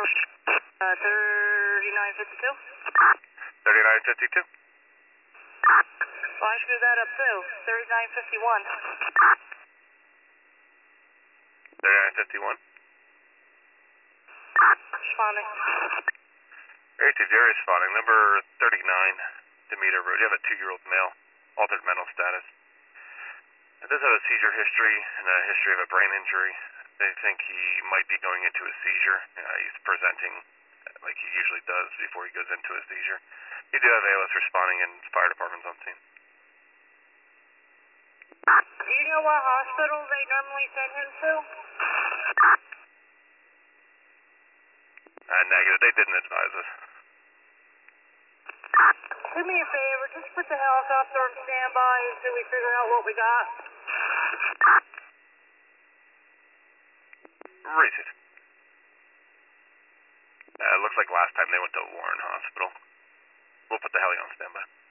3952. 3952. Well, I screwed that up too. 3951. 3951. Responding. AT0 responding. Number 39, Demeter Road. You have a 2-year-old male, altered mental status. It does have a seizure history and a history of a brain injury. They think he might be going into a seizure. He's presenting like he usually does before he goes into a seizure. You do have ALS responding and fire department's on scene. Do you know what hospital they normally send him to? Negative. They didn't advise us. Do me a favor, just put the helicopter on standby until we figure out what we got. Raise it. Looks like last time they went to Warren Hospital. We'll put the heli on standby.